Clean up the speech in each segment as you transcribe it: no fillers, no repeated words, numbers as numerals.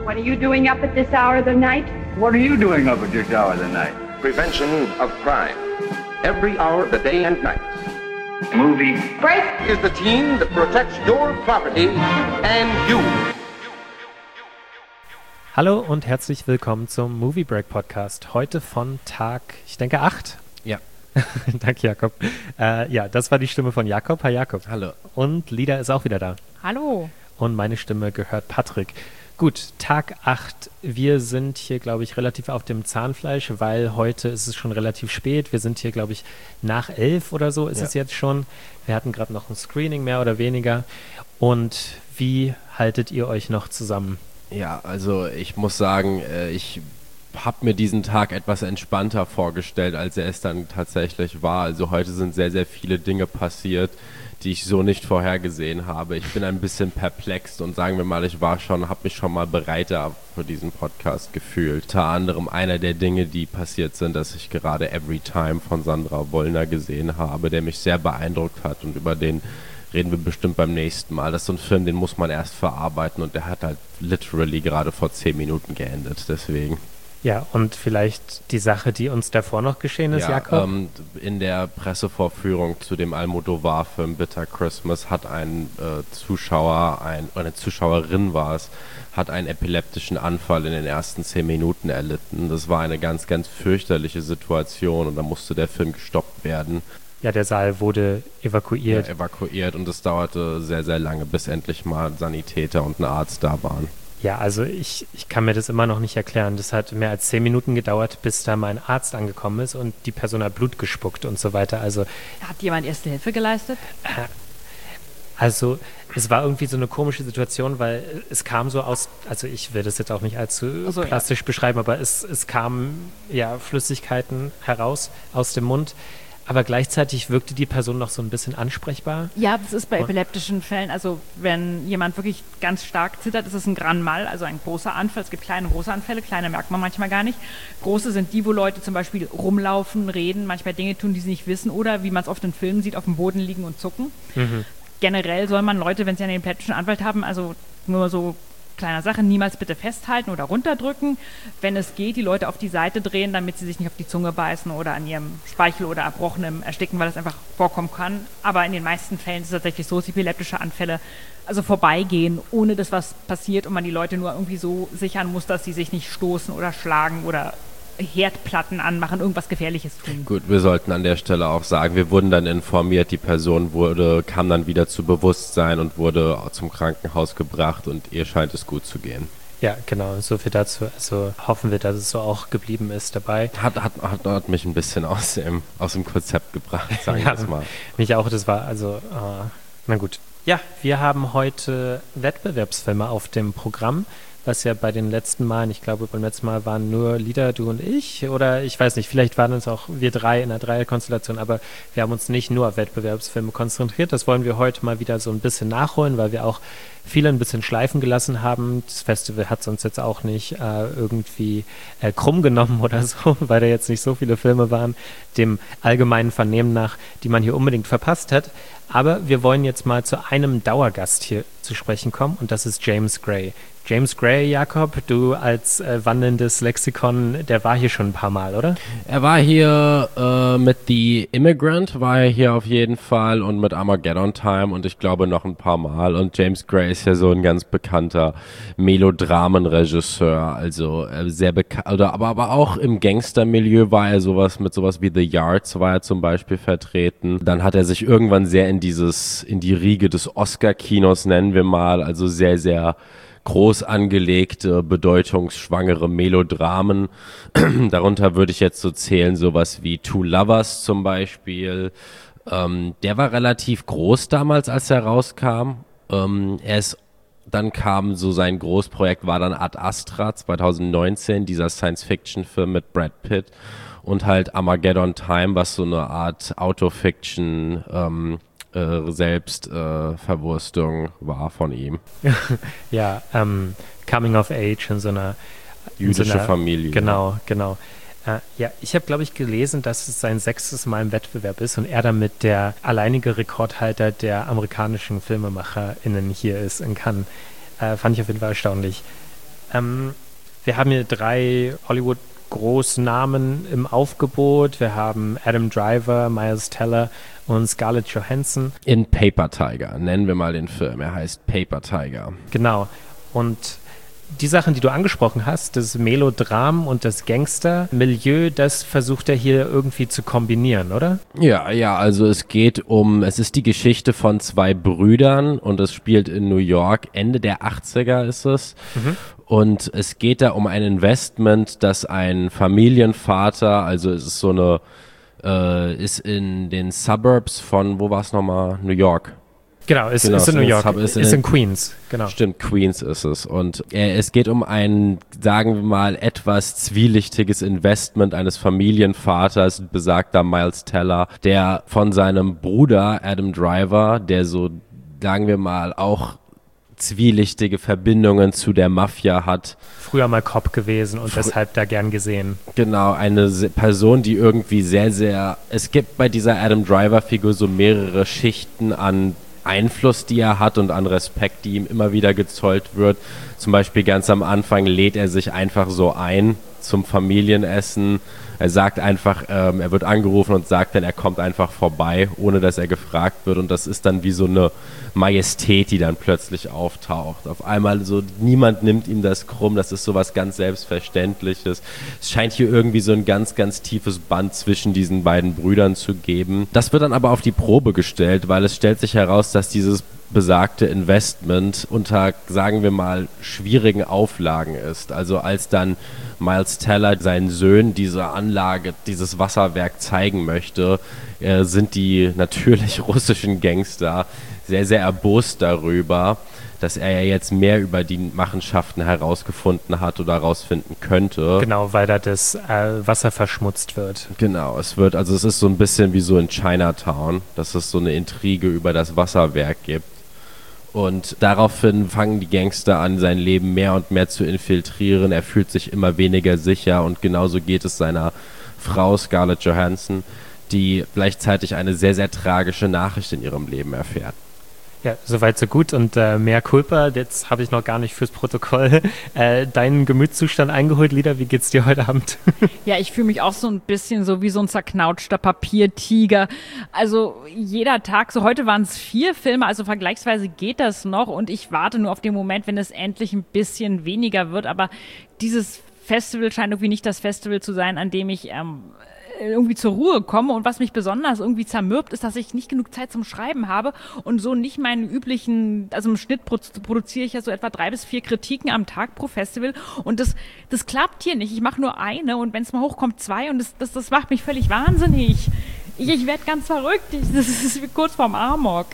What are you doing up at this hour of the night? What are you doing up at this hour of the night? Prevention of crime. Every hour of the day and night. Movie Break! Is the team that protects your property and you. Hallo und herzlich willkommen zum Movie Break Podcast. Heute von Tag, ich denke 8. Ja. Danke, Jakob. Ja, das war die Stimme von Jakob. Hi, Jakob. Hallo. Und Lida ist auch wieder da. Hallo. Und meine Stimme gehört Patrick. Gut, Tag 8. Wir sind hier, glaube ich, relativ auf dem Zahnfleisch, weil heute ist es schon relativ spät. Wir sind hier, glaube ich, nach 11 oder so ist es jetzt schon. Wir hatten gerade noch ein Screening, mehr oder weniger. Und wie haltet ihr euch noch zusammen? Ja, also ich muss sagen, ich habe mir diesen Tag etwas entspannter vorgestellt, als er es dann tatsächlich war. Also heute sind sehr, sehr viele Dinge passiert, die ich so nicht vorhergesehen habe. Ich bin ein bisschen perplex und sagen wir mal, habe mich schon mal bereiter für diesen Podcast gefühlt. Unter anderem einer der Dinge, die passiert sind, dass ich gerade Every Time von Sandra Wollner gesehen habe, der mich sehr beeindruckt hat und über den reden wir bestimmt beim nächsten Mal. Das ist so ein Film, den muss man erst verarbeiten und der hat halt literally gerade vor 10 Minuten geendet, deswegen. Ja, und vielleicht die Sache, die uns davor noch geschehen ist, Jakob? In der Pressevorführung zu dem Almodovar-Film Bitter Christmas hat ein Zuschauer, eine Zuschauerin war es, hat einen epileptischen Anfall in den ersten 10 Minuten erlitten. Das war eine ganz, ganz fürchterliche Situation und da musste der Film gestoppt werden. Ja, der Saal wurde evakuiert. Ja, evakuiert und es dauerte sehr, sehr lange, bis endlich mal Sanitäter und ein Arzt da waren. Ja, also ich kann mir das immer noch nicht erklären. Das hat mehr als 10 Minuten gedauert, bis da mein Arzt angekommen ist und die Person hat Blut gespuckt und so weiter. Also Hat jemand Erste Hilfe geleistet? Also es war irgendwie so eine komische Situation, weil es kam so aus, also ich will das jetzt auch nicht allzu plastisch beschreiben, aber es kamen ja Flüssigkeiten heraus aus dem Mund. Aber gleichzeitig wirkte die Person noch so ein bisschen ansprechbar. Ja, das ist bei epileptischen Fällen, also wenn jemand wirklich ganz stark zittert, ist es ein Grand Mal, also ein großer Anfall. Es gibt kleine und große Anfälle, kleine merkt man manchmal gar nicht. Große sind die, wo Leute zum Beispiel rumlaufen, reden, manchmal Dinge tun, die sie nicht wissen oder, wie man es oft in Filmen sieht, auf dem Boden liegen und zucken. Mhm. Generell soll man Leute, wenn sie einen epileptischen Anfall haben, also nur so kleiner Sache, niemals bitte festhalten oder runterdrücken. Wenn es geht, die Leute auf die Seite drehen, damit sie sich nicht auf die Zunge beißen oder an ihrem Speichel oder Erbrochenem ersticken, weil das einfach vorkommen kann. Aber in den meisten Fällen ist es tatsächlich so, dass epileptische Anfälle also vorbeigehen, ohne dass was passiert und man die Leute nur irgendwie so sichern muss, dass sie sich nicht stoßen oder schlagen oder Herdplatten anmachen, irgendwas Gefährliches tun. Gut, wir sollten an der Stelle auch sagen, wir wurden dann informiert, die Person kam dann wieder zu Bewusstsein und wurde zum Krankenhaus gebracht und ihr scheint es gut zu gehen. Ja, genau, so viel dazu. Also hoffen wir, dass es so auch geblieben ist dabei. Hat mich ein bisschen aus dem Konzept gebracht, sagen wir es mal. Mich auch, das war also, na gut. Ja, wir haben heute Wettbewerbsfilme auf dem Programm, was ja bei den letzten Malen, ich glaube beim letzten Mal waren nur Lida, du und ich oder ich weiß nicht, vielleicht waren es auch wir drei in einer Dreierkonstellation, aber wir haben uns nicht nur auf Wettbewerbsfilme konzentriert. Das wollen wir heute mal wieder so ein bisschen nachholen, weil wir auch viele ein bisschen schleifen gelassen haben. Das Festival hat es uns jetzt auch nicht irgendwie krumm genommen oder so, weil da jetzt nicht so viele Filme waren, dem allgemeinen Vernehmen nach, die man hier unbedingt verpasst hat. Aber wir wollen jetzt mal zu einem Dauergast hier zu sprechen kommen und das ist James Gray. James Gray, Jakob, du als wandelndes Lexikon, der war hier schon ein paar Mal, oder? Er war hier mit The Immigrant, war er hier auf jeden Fall und mit Armageddon Time und ich glaube noch ein paar Mal. Und James Gray ist ja so ein ganz bekannter Melodramenregisseur, also sehr bekannt, aber auch im Gangstermilieu war er sowas wie The Yards war er zum Beispiel vertreten. Dann hat er sich irgendwann sehr in die Riege des Oscar-Kinos, nennen wir mal, also sehr, sehr groß angelegte, bedeutungsschwangere Melodramen. Darunter würde ich jetzt so zählen, sowas wie Two Lovers zum Beispiel. Der war relativ groß damals, als er rauskam. Dann kam so sein Großprojekt, war dann Ad Astra 2019, dieser Science-Fiction-Film mit Brad Pitt und halt Armageddon Time, was so eine Art Autofiction Selbstverwurstung war von ihm. Ja, Coming of Age in so einer jüdische Familie. Genau. Ja, ich habe, glaube ich, gelesen, dass es sein 6. Mal im Wettbewerb ist und er damit der alleinige Rekordhalter der amerikanischen FilmemacherInnen hier ist in Cannes. Fand ich auf jeden Fall erstaunlich. Wir haben hier 3 Hollywood-Großnamen im Aufgebot. Wir haben Adam Driver, Miles Teller und Scarlett Johansson. In Paper Tiger, nennen wir mal den Film. Er heißt Paper Tiger. Genau. Und die Sachen, die du angesprochen hast, das Melodram und das Gangster-Milieu, das versucht er hier irgendwie zu kombinieren, oder? Ja, also es ist die Geschichte von 2 Brüdern und es spielt in New York, Ende der 80er ist es. Und es geht da um ein Investment, das ein Familienvater, also es ist ist in den Suburbs von, wo war es nochmal? New York. Genau, ist in New York, ist in Queens, genau. Stimmt, Queens ist es. Und es geht um ein, sagen wir mal, etwas zwielichtiges Investment eines Familienvaters, besagter Miles Teller, der von seinem Bruder Adam Driver, der so, sagen wir mal, auch zwielichtige Verbindungen zu der Mafia hat. Früher mal Cop gewesen und deshalb da gern gesehen. Genau, eine Person, die irgendwie es gibt bei dieser Adam Driver-Figur so mehrere Schichten an Einfluss, die er hat und an Respekt, die ihm immer wieder gezollt wird. Zum Beispiel ganz am Anfang lädt er sich einfach so ein zum Familienessen. Er sagt einfach, er wird angerufen und sagt dann, er kommt einfach vorbei, ohne dass er gefragt wird. Und das ist dann wie so eine Majestät, die dann plötzlich auftaucht. Auf einmal so, niemand nimmt ihm das krumm, das ist sowas ganz Selbstverständliches. Es scheint hier irgendwie so ein ganz, ganz tiefes Band zwischen diesen beiden Brüdern zu geben. Das wird dann aber auf die Probe gestellt, weil es stellt sich heraus, dass dieses besagte Investment unter, sagen wir mal, schwierigen Auflagen ist. Also als dann Miles Teller seinen Söhnen diese Anlage, dieses Wasserwerk zeigen möchte, sind die natürlich russischen Gangster sehr, sehr erbost darüber, dass er ja jetzt mehr über die Machenschaften herausgefunden hat oder herausfinden könnte. Genau, weil da das Wasser verschmutzt wird. Genau, es ist so ein bisschen wie so in Chinatown, dass es so eine Intrige über das Wasserwerk gibt. Und daraufhin fangen die Gangster an, sein Leben mehr und mehr zu infiltrieren. Er fühlt sich immer weniger sicher und genauso geht es seiner Frau Scarlett Johansson, die gleichzeitig eine sehr, sehr tragische Nachricht in ihrem Leben erfährt. Ja, soweit so gut und mehr Culpa. Jetzt habe ich noch gar nicht fürs Protokoll deinen Gemütszustand eingeholt. Lida, wie geht's dir heute Abend? Ja, ich fühle mich auch so ein bisschen so wie so ein zerknautschter Papiertiger. Also jeder Tag, so heute waren es 4 Filme, also vergleichsweise geht das noch und ich warte nur auf den Moment, wenn es endlich ein bisschen weniger wird. Aber dieses Festival scheint irgendwie nicht das Festival zu sein, an dem ich irgendwie zur Ruhe komme und was mich besonders irgendwie zermürbt, ist, dass ich nicht genug Zeit zum Schreiben habe und so nicht meinen üblichen, also im Schnitt produziere ich ja so etwa 3 bis 4 Kritiken am Tag pro Festival und das klappt hier nicht. Ich mache nur eine und wenn es mal hochkommt 2 und das macht mich völlig wahnsinnig. Ich werde ganz verrückt. Das ist wie kurz vorm Amok.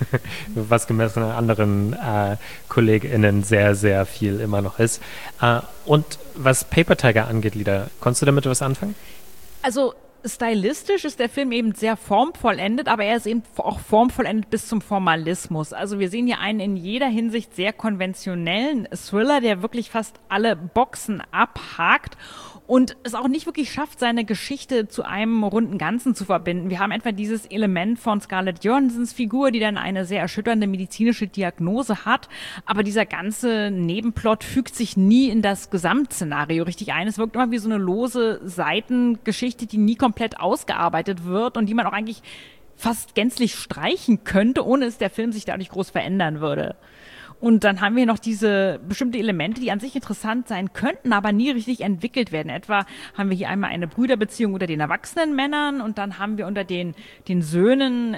Was gemessen an anderen KollegInnen sehr, sehr viel immer noch ist. Und was Paper Tiger angeht, Lida, konntest du damit was anfangen? Also stylistisch ist der Film eben sehr formvollendet, aber er ist eben auch formvollendet bis zum Formalismus. Also wir sehen hier einen in jeder Hinsicht sehr konventionellen Thriller, der wirklich fast alle Boxen abhakt und es auch nicht wirklich schafft, seine Geschichte zu einem runden Ganzen zu verbinden. Wir haben etwa dieses Element von Scarlett Johansons Figur, die dann eine sehr erschütternde medizinische Diagnose hat, aber dieser ganze Nebenplot fügt sich nie in das Gesamtszenario richtig ein. Es wirkt immer wie so eine lose Seitengeschichte, die nie komplett ausgearbeitet wird und die man auch eigentlich fast gänzlich streichen könnte, ohne dass der Film sich dadurch groß verändern würde. Und dann haben wir noch diese bestimmte Elemente, die an sich interessant sein könnten, aber nie richtig entwickelt werden. Etwa haben wir hier einmal eine Brüderbeziehung unter den erwachsenen Männern und dann haben wir unter den Söhnen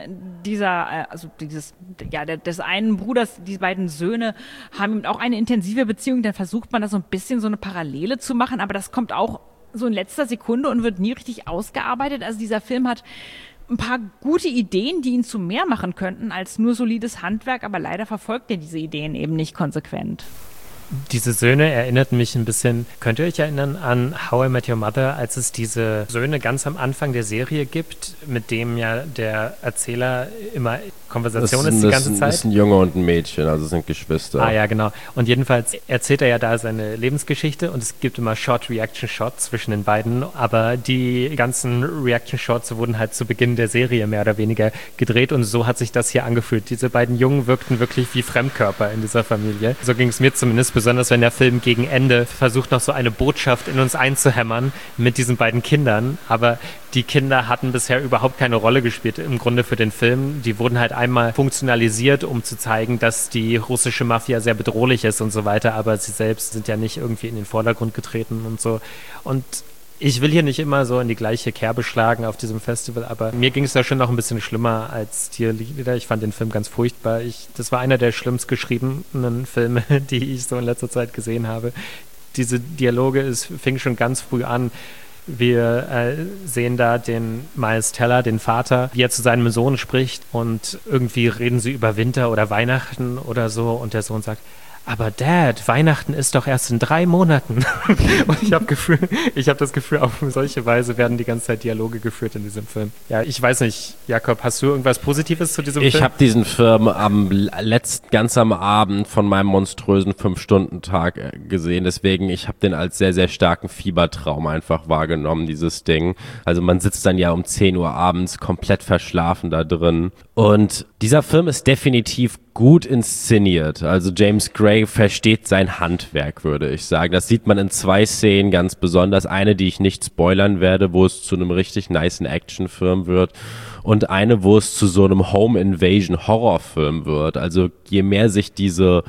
des einen Bruders, die beiden Söhne haben eben auch eine intensive Beziehung. Dann versucht man da so ein bisschen so eine Parallele zu machen, aber das kommt auch so in letzter Sekunde und wird nie richtig ausgearbeitet. Also dieser Film hat ein paar gute Ideen, die ihn zu mehr machen könnten als nur solides Handwerk, aber leider verfolgt er diese Ideen eben nicht konsequent. Diese Söhne erinnerten mich ein bisschen, könnt ihr euch erinnern an How I Met Your Mother, als es diese Söhne ganz am Anfang der Serie gibt, mit dem ja der Erzähler immer Konversation ist die ganze Zeit? Das ist ein Junge und ein Mädchen, also sind Geschwister. Ah ja, genau. Und jedenfalls erzählt er ja da seine Lebensgeschichte und es gibt immer Short-Reaction-Shots zwischen den beiden, aber die ganzen Reaction-Shots wurden halt zu Beginn der Serie mehr oder weniger gedreht und so hat sich das hier angefühlt. Diese beiden Jungen wirkten wirklich wie Fremdkörper in dieser Familie. So ging es mir zumindest, besonders wenn der Film gegen Ende versucht, noch so eine Botschaft in uns einzuhämmern mit diesen beiden Kindern. Aber die Kinder hatten bisher überhaupt keine Rolle gespielt im Grunde für den Film. Die wurden halt einmal funktionalisiert, um zu zeigen, dass die russische Mafia sehr bedrohlich ist und so weiter. Aber sie selbst sind ja nicht irgendwie in den Vordergrund getreten und so. Und ich will hier nicht immer so in die gleiche Kerbe schlagen auf diesem Festival, aber mir ging es da schon noch ein bisschen schlimmer als Cheerleader. Ich fand den Film ganz furchtbar. Das war einer der schlimmst geschriebenen Filme, die ich so in letzter Zeit gesehen habe. Diese Dialoge, es fing schon ganz früh an. Wir sehen da den Miles Teller, den Vater, wie er zu seinem Sohn spricht und irgendwie reden sie über Winter oder Weihnachten oder so und der Sohn sagt, aber Dad, Weihnachten ist doch erst in 3 Monaten. Und ich habe das Gefühl, auf solche Weise werden die ganze Zeit Dialoge geführt in diesem Film. Ja, ich weiß nicht, Jakob, hast du irgendwas Positives zu diesem Film? Ich habe diesen Film ganz am Abend von meinem monströsen 5-Stunden-Tag gesehen. Deswegen, ich habe den als sehr, sehr starken Fiebertraum einfach wahrgenommen, dieses Ding. Also man sitzt dann ja um 10 Uhr abends komplett verschlafen da drin. Und dieser Film ist definitiv gut inszeniert. Also James Gray versteht sein Handwerk, würde ich sagen. Das sieht man in 2 Szenen ganz besonders. Eine, die ich nicht spoilern werde, wo es zu einem richtig nicen Actionfilm wird. Und eine, wo es zu so einem Home-Invasion-Horrorfilm wird. Also je mehr sich diese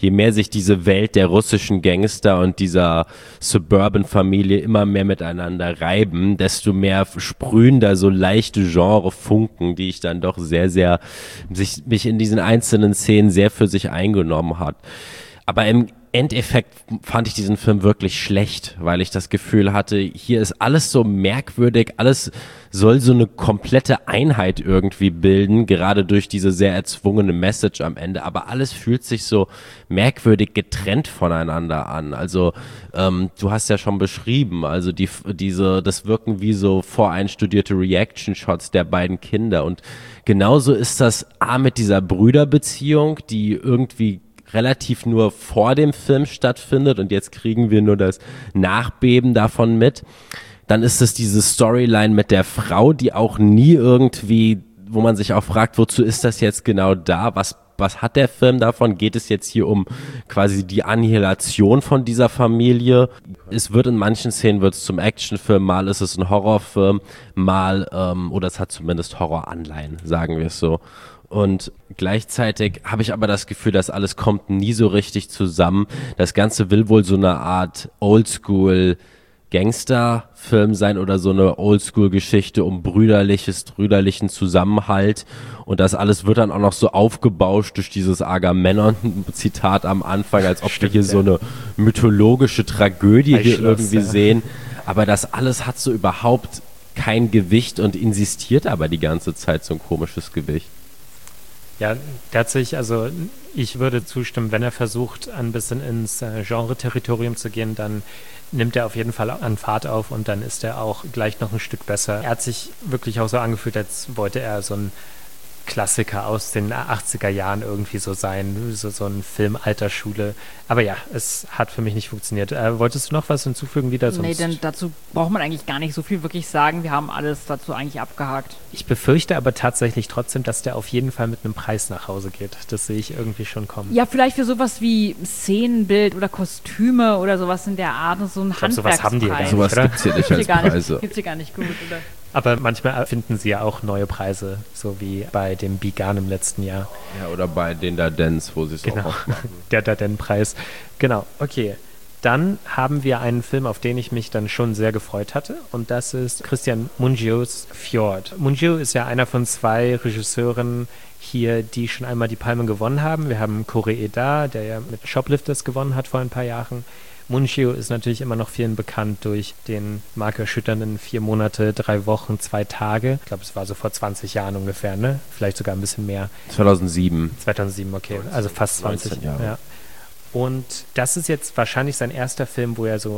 Welt der russischen Gangster und dieser Suburban-Familie immer mehr miteinander reiben, desto mehr sprühen da so leichte Genre-Funken, die ich dann doch sehr, sehr, mich in diesen einzelnen Szenen sehr für sich eingenommen hat. Aber im Endeffekt fand ich diesen Film wirklich schlecht, weil ich das Gefühl hatte, hier ist alles so merkwürdig, alles soll so eine komplette Einheit irgendwie bilden, gerade durch diese sehr erzwungene Message am Ende, aber alles fühlt sich so merkwürdig getrennt voneinander an. Also du hast ja schon beschrieben, also das wirken wie so voreinstudierte Reaction-Shots der beiden Kinder und genauso ist das mit dieser Brüderbeziehung, die irgendwie relativ nur vor dem Film stattfindet und jetzt kriegen wir nur das Nachbeben davon mit. Dann ist es diese Storyline mit der Frau, die auch nie irgendwie, wo man sich auch fragt, wozu ist das jetzt genau da? Was hat der Film davon? Geht es jetzt hier um quasi die Annihilation von dieser Familie? Es wird in manchen Szenen zum Actionfilm, mal ist es ein Horrorfilm, mal, oder es hat zumindest Horroranleihen, sagen wir es so. Und gleichzeitig habe ich aber das Gefühl, dass alles kommt nie so richtig zusammen. Das Ganze will wohl so eine Art Oldschool Gangsterfilm sein oder so eine Oldschool-Geschichte um brüderlichen Zusammenhalt. Und das alles wird dann auch noch so aufgebauscht durch dieses Agamemnon-Zitat am Anfang, als ob wir hier so eine mythologische Tragödie hier irgendwie sehen. Aber das alles hat so überhaupt kein Gewicht und insistiert aber die ganze Zeit so ein komisches Gewicht. Ja, tatsächlich, also ich würde zustimmen, wenn er versucht, ein bisschen ins Genre-Territorium zu gehen, dann nimmt er auf jeden Fall an Fahrt auf und dann ist er auch gleich noch ein Stück besser. Er hat sich wirklich auch so angefühlt, als wollte er so ein Klassiker aus den 80er Jahren irgendwie so sein, so ein Film alter Schule. Aber ja, es hat für mich nicht funktioniert. Wolltest du noch was hinzufügen, Lida? Nee, denn dazu braucht man eigentlich gar nicht so viel wirklich sagen. Wir haben alles dazu eigentlich abgehakt. Ich befürchte aber tatsächlich trotzdem, dass der auf jeden Fall mit einem Preis nach Hause geht. Das sehe ich irgendwie schon kommen. Ja, vielleicht für sowas wie Szenenbild oder Kostüme oder sowas in der Art, so ein Handwerkspreis. Sowas haben die ja gar nicht, sowas gibt es hier nicht als Preise. Gibt's hier gar nicht gut, oder? Aber manchmal erfinden sie ja auch neue Preise, so wie bei dem Bigan im letzten Jahr. Ja, oder bei den Dardens, wo sie es auch machen. Der Darden-Preis. Genau, okay. Dann haben wir einen Film, auf den ich mich dann schon sehr gefreut hatte. Und das ist Christian Mungios Fjord. Mungio ist ja einer von 2 Regisseuren hier, die schon einmal die Palme gewonnen haben. Wir haben Koreeda, der ja mit Shoplifters gewonnen hat vor ein paar Jahren. Mungio ist natürlich immer noch vielen bekannt durch den markerschütternden 4 Monate, 3 Wochen, 2 Tage. Ich glaube, es war so vor 20 Jahren ungefähr, ne? Vielleicht sogar ein bisschen mehr. 2007. 2007, okay. Also fast 20 Jahre. Ja. Und das ist jetzt wahrscheinlich sein erster Film, wo er so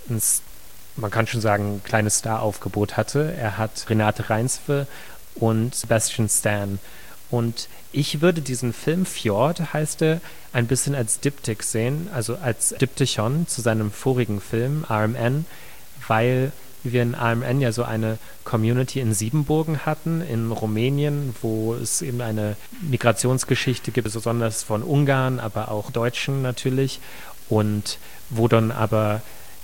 man kann schon sagen, ein kleines Star-Aufgebot hatte. Er hat Renate Reinsve und Sebastian Stan. Und ich würde diesen Film Fjord, heißt er, ein bisschen als Diptych sehen, also als Diptychon zu seinem vorigen Film RMN, weil wir in RMN ja so eine Community in Siebenburgen hatten, in Rumänien, wo es eben eine Migrationsgeschichte gibt, besonders von Ungarn, aber auch Deutschen natürlich. und wo dann aber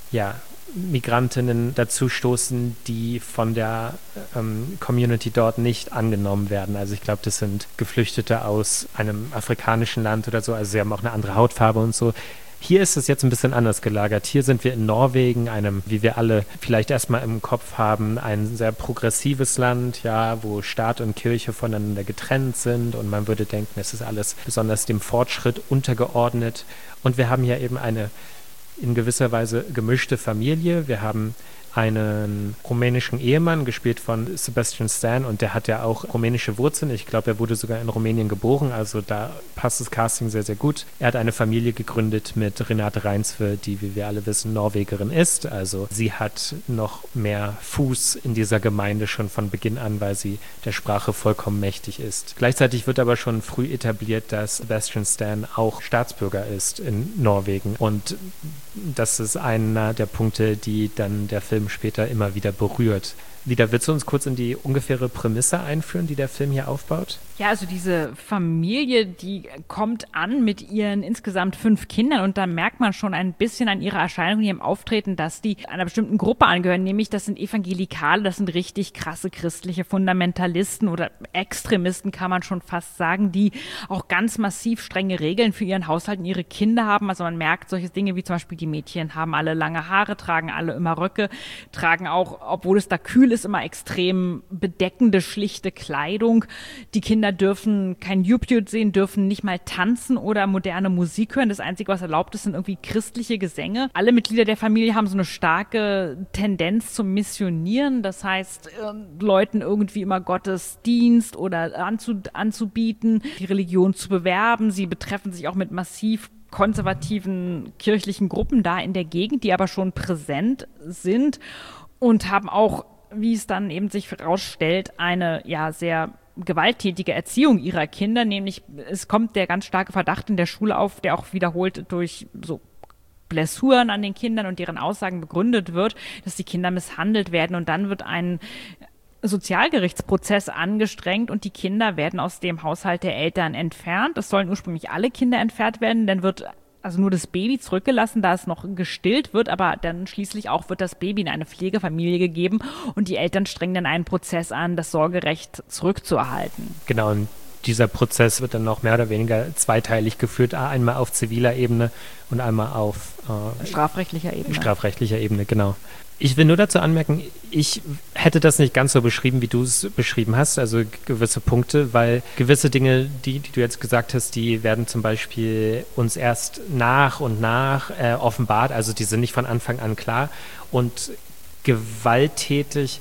Migrantinnen dazu stoßen, die von der Community dort nicht angenommen werden. Also ich glaube, das sind Geflüchtete aus einem afrikanischen Land oder so, also sie haben auch eine andere Hautfarbe und so. Hier ist es jetzt ein bisschen anders gelagert. Hier sind wir in Norwegen, einem, wie wir alle vielleicht erstmal im Kopf haben, ein sehr progressives Land, wo Staat und Kirche voneinander getrennt sind und man würde denken, es ist alles besonders dem Fortschritt untergeordnet. Und wir haben hier eben eine in gewisser Weise gemischte Familie. Wir haben einen rumänischen Ehemann, gespielt von Sebastian Stan, und der hat ja auch rumänische Wurzeln. Ich glaube, er wurde sogar in Rumänien geboren, also da passt das Casting sehr, sehr gut. Er hat eine Familie gegründet mit Renate Reinsve, die, wie wir alle wissen, Norwegerin ist. Also sie hat noch mehr Fuß in dieser Gemeinde schon von Beginn an, weil sie der Sprache vollkommen mächtig ist. Gleichzeitig wird aber schon früh etabliert, dass Sebastian Stan auch Staatsbürger ist in Norwegen, und das ist einer der Punkte, die dann der Film später immer wieder berührt. Lida, willst du uns kurz in die ungefähre Prämisse einführen, die der Film hier aufbaut? Ja, also diese Familie, die kommt an mit ihren insgesamt 5 Kindern, und da merkt man schon ein bisschen an ihrer Erscheinung, ihrem Auftreten, dass die einer bestimmten Gruppe angehören, nämlich das sind Evangelikale, das sind richtig krasse christliche Fundamentalisten oder Extremisten, kann man schon fast sagen, die auch ganz massiv strenge Regeln für ihren Haushalt und ihre Kinder haben. Also man merkt solche Dinge wie zum Beispiel, die Mädchen haben alle lange Haare, tragen alle immer Röcke, tragen auch, obwohl es da kühl ist, immer extrem bedeckende, schlichte Kleidung. Die Kinder dürfen kein YouTube sehen, dürfen nicht mal tanzen oder moderne Musik hören. Das Einzige, was erlaubt ist, sind irgendwie christliche Gesänge. Alle Mitglieder der Familie haben so eine starke Tendenz zum Missionieren. Das heißt, Leuten irgendwie immer Gottesdienst oder anzubieten, die Religion zu bewerben. Sie betreffen sich auch mit massiv konservativen kirchlichen Gruppen da in der Gegend, die aber schon präsent sind und haben auch, wie es dann eben sich herausstellt, eine sehr gewalttätige Erziehung ihrer Kinder, nämlich es kommt der ganz starke Verdacht in der Schule auf, der auch wiederholt durch so Blessuren an den Kindern und deren Aussagen begründet wird, dass die Kinder misshandelt werden, und dann wird ein Sozialgerichtsprozess angestrengt und die Kinder werden aus dem Haushalt der Eltern entfernt. Es sollen ursprünglich alle Kinder entfernt werden, dann wird also nur das Baby zurückgelassen, da es noch gestillt wird, aber dann schließlich auch wird das Baby in eine Pflegefamilie gegeben und die Eltern strengen dann einen Prozess an, das Sorgerecht zurückzuerhalten. Genau, und dieser Prozess wird dann noch mehr oder weniger zweiteilig geführt, einmal auf ziviler Ebene und einmal auf strafrechtlicher Ebene. Strafrechtlicher Ebene, genau. Ich will nur dazu anmerken, ich hätte das nicht ganz so beschrieben, wie du es beschrieben hast, also gewisse Punkte, weil gewisse Dinge, die du jetzt gesagt hast, die werden zum Beispiel uns erst nach und nach offenbart, also die sind nicht von Anfang an klar, und gewalttätig,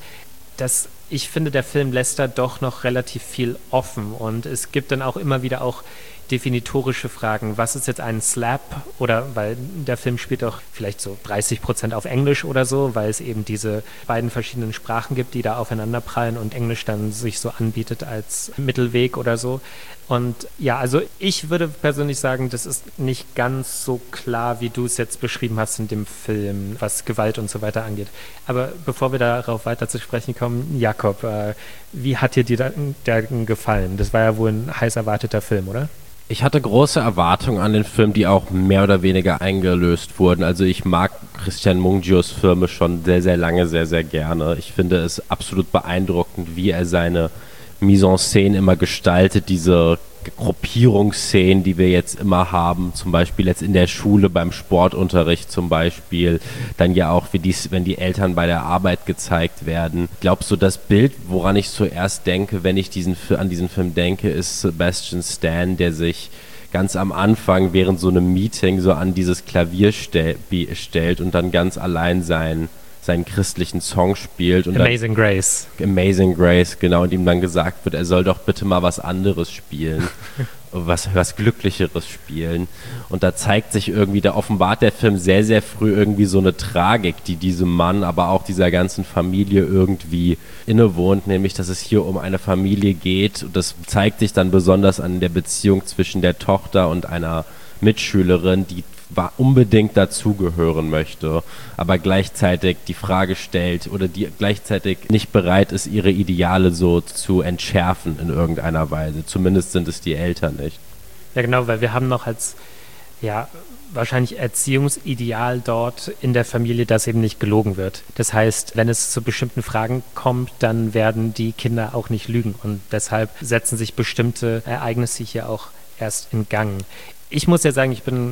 ich finde, der Film lässt da doch noch relativ viel offen, und es gibt dann auch immer wieder auch definitorische Fragen. Was ist jetzt ein Slap? Oder, weil der Film spielt auch vielleicht so 30% auf Englisch oder so, weil es eben diese beiden verschiedenen Sprachen gibt, die da aufeinander prallen und Englisch dann sich so anbietet als Mittelweg oder so. Und ja, also ich würde persönlich sagen, das ist nicht ganz so klar, wie du es jetzt beschrieben hast in dem Film, was Gewalt und so weiter angeht. Aber bevor wir darauf weiter zu sprechen kommen, Jakob, wie hat dir der gefallen? Das war ja wohl ein heiß erwarteter Film, oder? Ich hatte große Erwartungen an den Film, die auch mehr oder weniger eingelöst wurden. Also ich mag Christian Mungios Filme schon sehr, sehr lange, sehr, sehr gerne. Ich finde es absolut beeindruckend, wie er seine Mise en Scène immer gestaltet, diese Gruppierungsszenen, die wir jetzt immer haben, zum Beispiel jetzt in der Schule beim Sportunterricht zum Beispiel, dann ja auch, wenn die Eltern bei der Arbeit gezeigt werden. Ich glaube, so das Bild, woran ich zuerst denke, wenn ich an diesen Film denke, ist Sebastian Stan, der sich ganz am Anfang während so einem Meeting so an dieses Klavier stellt und dann ganz allein seinen christlichen Song spielt. Und Amazing Grace. Amazing Grace, genau. Und ihm dann gesagt wird, er soll doch bitte mal was anderes spielen. was Glücklicheres spielen. Und da zeigt sich irgendwie, da offenbart der Film sehr, sehr früh irgendwie so eine Tragik, die diesem Mann, aber auch dieser ganzen Familie irgendwie innewohnt, nämlich, dass es hier um eine Familie geht. Und das zeigt sich dann besonders an der Beziehung zwischen der Tochter und einer Mitschülerin, die unbedingt dazugehören möchte, aber gleichzeitig die Frage stellt oder die gleichzeitig nicht bereit ist, ihre Ideale so zu entschärfen in irgendeiner Weise. Zumindest sind es die Eltern nicht. Ja, genau, weil wir haben noch wahrscheinlich Erziehungsideal dort in der Familie, dass eben nicht gelogen wird. Das heißt, wenn es zu bestimmten Fragen kommt, dann werden die Kinder auch nicht lügen und deshalb setzen sich bestimmte Ereignisse hier auch erst in Gang. Ich muss ja sagen,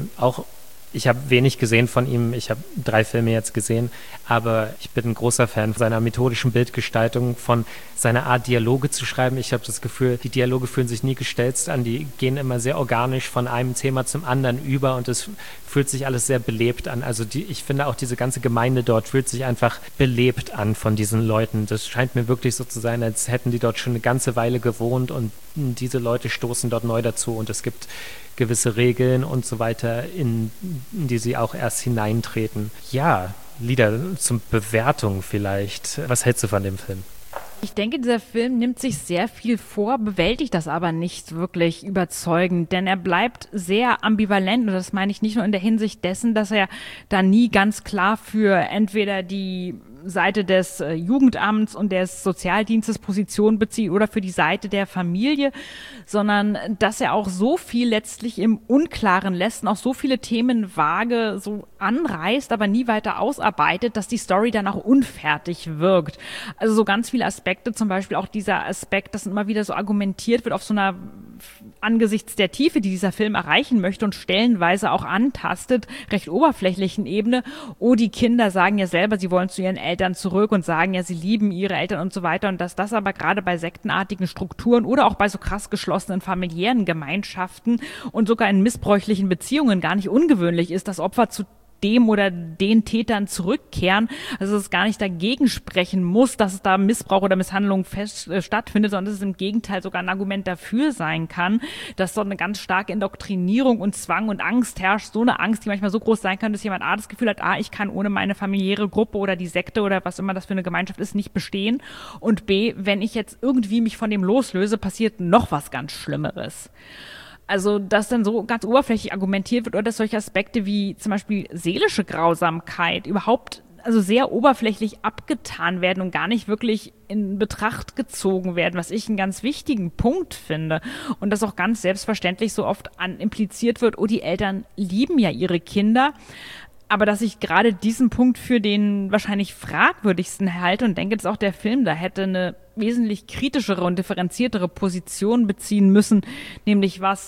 ich habe wenig gesehen von ihm. Ich habe 3 Filme jetzt gesehen, aber ich bin ein großer Fan seiner methodischen Bildgestaltung, von seiner Art, Dialoge zu schreiben. Ich habe das Gefühl, die Dialoge fühlen sich nie gestelzt an. Die gehen immer sehr organisch von einem Thema zum anderen über und es fühlt sich alles sehr belebt an. Also ich finde auch diese ganze Gemeinde dort fühlt sich einfach belebt an von diesen Leuten. Das scheint mir wirklich so zu sein, als hätten die dort schon eine ganze Weile gewohnt und diese Leute stoßen dort neu dazu und es gibt gewisse Regeln und so weiter, in die sie auch erst hineintreten. Ja, Lieder zum Bewertung vielleicht. Was hältst du von dem Film? Ich denke, dieser Film nimmt sich sehr viel vor, bewältigt das aber nicht wirklich überzeugend, denn er bleibt sehr ambivalent und das meine ich nicht nur in der Hinsicht dessen, dass er da nie ganz klar für entweder die Seite des Jugendamts und des Sozialdienstes Position bezieht oder für die Seite der Familie, sondern dass er auch so viel letztlich im Unklaren lässt und auch so viele Themen vage so anreißt, aber nie weiter ausarbeitet, dass die Story dann auch unfertig wirkt. Also so ganz viele Aspekte, zum Beispiel auch dieser Aspekt, dass immer wieder so argumentiert wird auf so einer angesichts der Tiefe, die dieser Film erreichen möchte und stellenweise auch antastet, recht oberflächlichen Ebene. Oh, die Kinder sagen ja selber, sie wollen zu ihren Eltern zurück und sagen ja, sie lieben ihre Eltern und so weiter und dass das aber gerade bei sektenartigen Strukturen oder auch bei so krass geschlossenen familiären Gemeinschaften und sogar in missbräuchlichen Beziehungen gar nicht ungewöhnlich ist, dass Opfer zu dem oder den Tätern zurückkehren, also es gar nicht dagegen sprechen muss, dass es da Missbrauch oder Misshandlung stattfindet, sondern dass es im Gegenteil sogar ein Argument dafür sein kann, dass dort eine ganz starke Indoktrinierung und Zwang und Angst herrscht, so eine Angst, die manchmal so groß sein kann, dass jemand das Gefühl hat, ich kann ohne meine familiäre Gruppe oder die Sekte oder was immer das für eine Gemeinschaft ist, nicht bestehen und B, wenn ich jetzt irgendwie mich von dem loslöse, passiert noch was ganz Schlimmeres. Also, dass dann so ganz oberflächlich argumentiert wird oder dass solche Aspekte wie zum Beispiel seelische Grausamkeit überhaupt also sehr oberflächlich abgetan werden und gar nicht wirklich in Betracht gezogen werden, was ich einen ganz wichtigen Punkt finde. Und das auch ganz selbstverständlich so oft impliziert wird, die Eltern lieben ja ihre Kinder. Aber dass ich gerade diesen Punkt für den wahrscheinlich fragwürdigsten halte und denke, dass auch der Film da hätte eine wesentlich kritischere und differenziertere Position beziehen müssen, nämlich was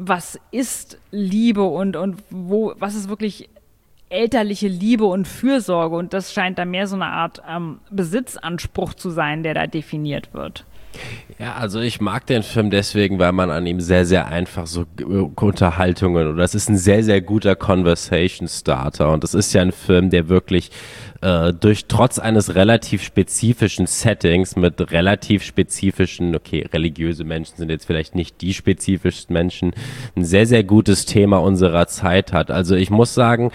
ist Liebe und was ist wirklich elterliche Liebe und Fürsorge und das scheint da mehr so eine Art Besitzanspruch zu sein, der da definiert wird. Ja, also ich mag den Film deswegen, weil man an ihm sehr, sehr einfach so Unterhaltungen oder es ist ein sehr, sehr guter Conversation Starter und es ist ja ein Film, der wirklich trotz eines relativ spezifischen Settings mit relativ spezifischen, religiöse Menschen sind jetzt vielleicht nicht die spezifischsten Menschen, ein sehr, sehr gutes Thema unserer Zeit hat. Also ich muss sagen,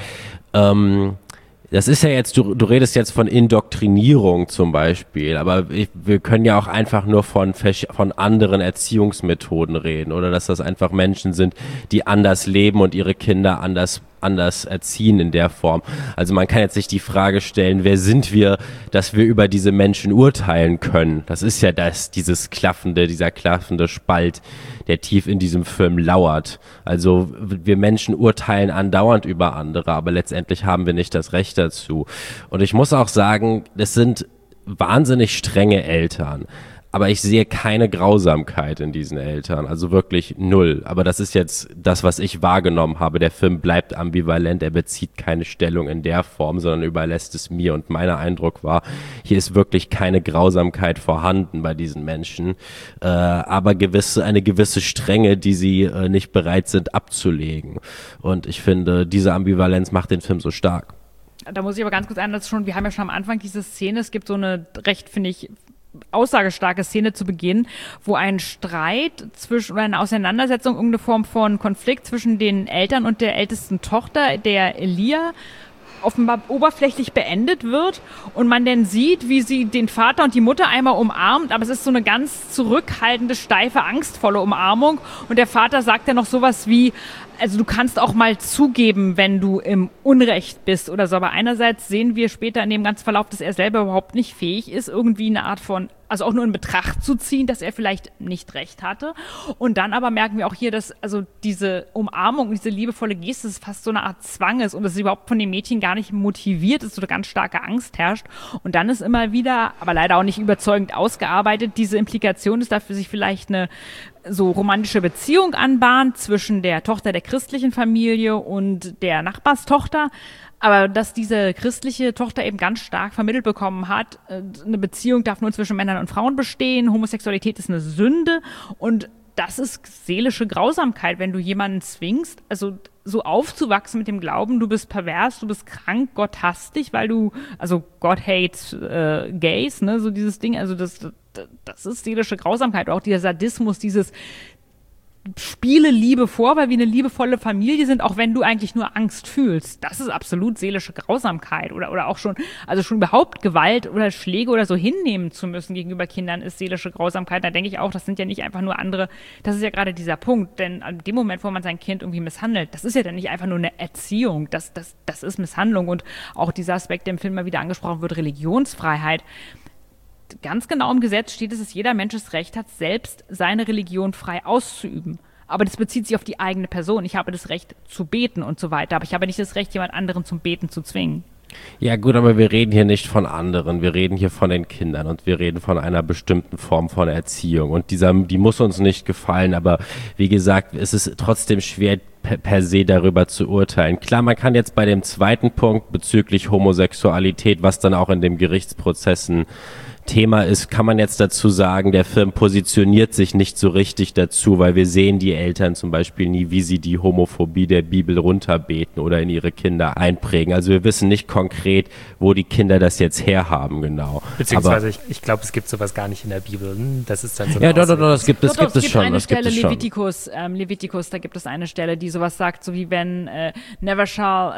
das ist ja jetzt, du redest jetzt von Indoktrinierung zum Beispiel, aber wir können ja auch einfach nur von anderen Erziehungsmethoden reden oder dass das einfach Menschen sind, die anders leben und ihre Kinder anders erziehen in der Form. Also man kann jetzt sich die Frage stellen, wer sind wir, dass wir über diese Menschen urteilen können? Das ist ja dieser klaffende Spalt, der tief in diesem Film lauert. Also wir Menschen urteilen andauernd über andere, aber letztendlich haben wir nicht das Recht dazu. Und ich muss auch sagen, das sind wahnsinnig strenge Eltern. Aber ich sehe keine Grausamkeit in diesen Eltern, also wirklich null. Aber das ist jetzt das, was ich wahrgenommen habe. Der Film bleibt ambivalent, er bezieht keine Stellung in der Form, sondern überlässt es mir. Und mein Eindruck war, hier ist wirklich keine Grausamkeit vorhanden bei diesen Menschen, aber eine gewisse Strenge, die sie nicht bereit sind abzulegen. Und ich finde, diese Ambivalenz macht den Film so stark. Da muss ich aber ganz kurz einlassen, wir haben ja schon am Anfang diese Szene, es gibt so eine recht, finde ich, aussagestarke Szene zu Beginn, wo ein Streit oder eine Auseinandersetzung, irgendeine Form von Konflikt zwischen den Eltern und der ältesten Tochter, der Elia, offenbar oberflächlich beendet wird und man dann sieht, wie sie den Vater und die Mutter einmal umarmt, aber es ist so eine ganz zurückhaltende, steife, angstvolle Umarmung und der Vater sagt dann noch sowas wie, also du kannst auch mal zugeben, wenn du im Unrecht bist oder so, aber einerseits sehen wir später in dem ganzen Verlauf, dass er selber überhaupt nicht fähig ist, irgendwie eine Art von also auch nur in Betracht zu ziehen, dass er vielleicht nicht recht hatte. Und dann aber merken wir auch hier, dass also diese Umarmung, diese liebevolle Geste fast so eine Art Zwang ist und dass es überhaupt von dem Mädchen gar nicht motiviert ist oder ganz starke Angst herrscht. Und dann ist immer wieder, aber leider auch nicht überzeugend ausgearbeitet, diese Implikation ist dafür sich vielleicht eine so romantische Beziehung anbahnt zwischen der Tochter der christlichen Familie und der Nachbarstochter. Aber dass diese christliche Tochter eben ganz stark vermittelt bekommen hat, eine Beziehung darf nur zwischen Männern und Frauen bestehen, Homosexualität ist eine Sünde und das ist seelische Grausamkeit, wenn du jemanden zwingst, also so aufzuwachsen mit dem Glauben, du bist pervers, du bist krank, Gott hasst dich, weil du, also God hates gays, ne, so dieses Ding, also das ist seelische Grausamkeit, auch dieser Sadismus, dieses Spiele Liebe vor, weil wir eine liebevolle Familie sind, auch wenn du eigentlich nur Angst fühlst. Das ist absolut seelische Grausamkeit oder auch schon, also schon überhaupt Gewalt oder Schläge oder so hinnehmen zu müssen gegenüber Kindern ist seelische Grausamkeit. Da denke ich auch, das sind ja nicht einfach nur andere, das ist ja gerade dieser Punkt, denn an dem Moment, wo man sein Kind irgendwie misshandelt, das ist ja dann nicht einfach nur eine Erziehung, das ist Misshandlung und auch dieser Aspekt, der im Film mal wieder angesprochen wird, Religionsfreiheit. Ganz genau im Gesetz steht es, dass jeder Mensch das Recht hat, selbst seine Religion frei auszuüben. Aber das bezieht sich auf die eigene Person. Ich habe das Recht zu beten und so weiter, aber ich habe nicht das Recht, jemand anderen zum Beten zu zwingen. Ja gut, aber wir reden hier nicht von anderen, wir reden hier von den Kindern und wir reden von einer bestimmten Form von Erziehung und die muss uns nicht gefallen, aber wie gesagt, es ist trotzdem schwer per se darüber zu urteilen. Klar, man kann jetzt bei dem zweiten Punkt bezüglich Homosexualität, was dann auch in den Gerichtsprozessen Thema ist, kann man jetzt dazu sagen, der Film positioniert sich nicht so richtig dazu, weil wir sehen die Eltern zum Beispiel nie, wie sie die Homophobie der Bibel runterbeten oder in ihre Kinder einprägen. Also wir wissen nicht konkret, wo die Kinder das jetzt herhaben, genau. Beziehungsweise ich glaube, es gibt sowas gar nicht in der Bibel. Das ist dann so ja, doch, das gibt es schon. Eine Stelle, Leviticus, da gibt es eine Stelle, die sowas sagt, so wie wenn never shall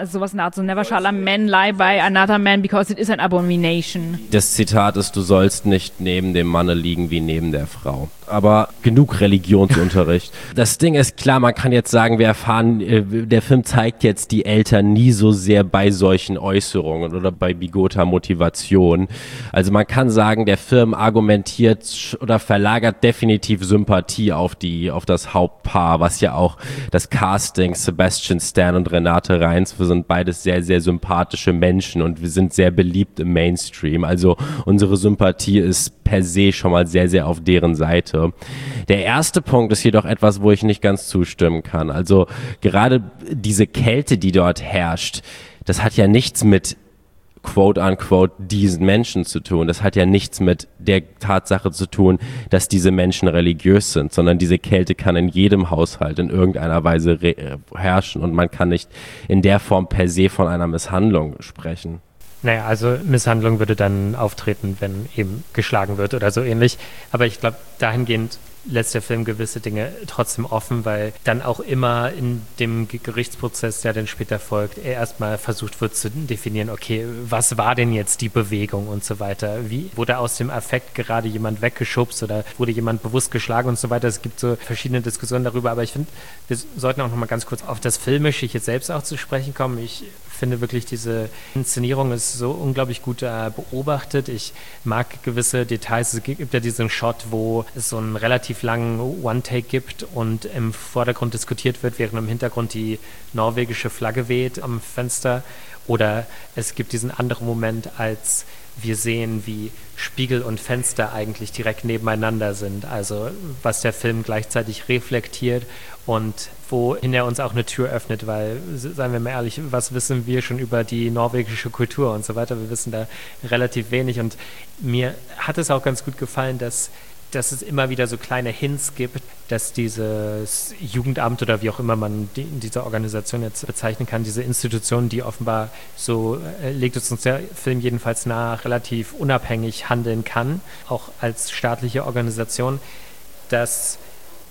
a man lie by another man because it is an abomination. Das Zitat ist, du sollst nicht neben dem Manne liegen wie neben der Frau. Aber genug Religionsunterricht. Das Ding ist klar, man kann jetzt sagen, wir erfahren, der Film zeigt jetzt die Eltern nie so sehr bei solchen Äußerungen oder bei bigoter Motivation. Also man kann sagen, der Film argumentiert oder verlagert definitiv Sympathie auf das Hauptpaar, was ja auch das Casting, Sebastian Stan und Renate Reins, wir sind beides sehr, sehr sympathische Menschen und wir sind sehr beliebt im Mainstream. Also unsere Sympathie ist per se schon mal sehr, sehr auf deren Seite. Der erste Punkt ist jedoch etwas, wo ich nicht ganz zustimmen kann. Also gerade diese Kälte, die dort herrscht, das hat ja nichts mit quote-unquote diesen Menschen zu tun. Das hat ja nichts mit der Tatsache zu tun, dass diese Menschen religiös sind, sondern diese Kälte kann in jedem Haushalt in irgendeiner Weise herrschen und man kann nicht in der Form per se von einer Misshandlung sprechen. Naja, also Misshandlung würde dann auftreten, wenn eben geschlagen wird oder so ähnlich. Aber ich glaube, dahingehend lässt der Film gewisse Dinge trotzdem offen, weil dann auch immer in dem Gerichtsprozess, der dann später folgt, erstmal versucht wird zu definieren, okay, was war denn jetzt die Bewegung und so weiter? Wie wurde aus dem Affekt gerade jemand weggeschubst oder wurde jemand bewusst geschlagen und so weiter? Es gibt so verschiedene Diskussionen darüber, aber ich finde, wir sollten auch noch mal ganz kurz auf das Filmische jetzt selbst auch zu sprechen kommen. Ich finde wirklich, diese Inszenierung ist so unglaublich gut beobachtet. Ich mag gewisse Details. Es gibt ja diesen Shot, wo es so einen relativ langen One-Take gibt und im Vordergrund diskutiert wird, während im Hintergrund die norwegische Flagge weht am Fenster. Oder es gibt diesen anderen Moment, als wir sehen, wie Spiegel und Fenster eigentlich direkt nebeneinander sind. Also was der Film gleichzeitig reflektiert und wohin er uns auch eine Tür öffnet, weil, seien wir mal ehrlich, was wissen wir schon über die norwegische Kultur und so weiter? Wir wissen da relativ wenig und mir hat es auch ganz gut gefallen, dass es immer wieder so kleine Hints gibt, dass dieses Jugendamt oder wie auch immer man diese Organisation jetzt bezeichnen kann, diese Institution, die offenbar, so legt es uns der Film jedenfalls nahe, relativ unabhängig handeln kann, auch als staatliche Organisation, dass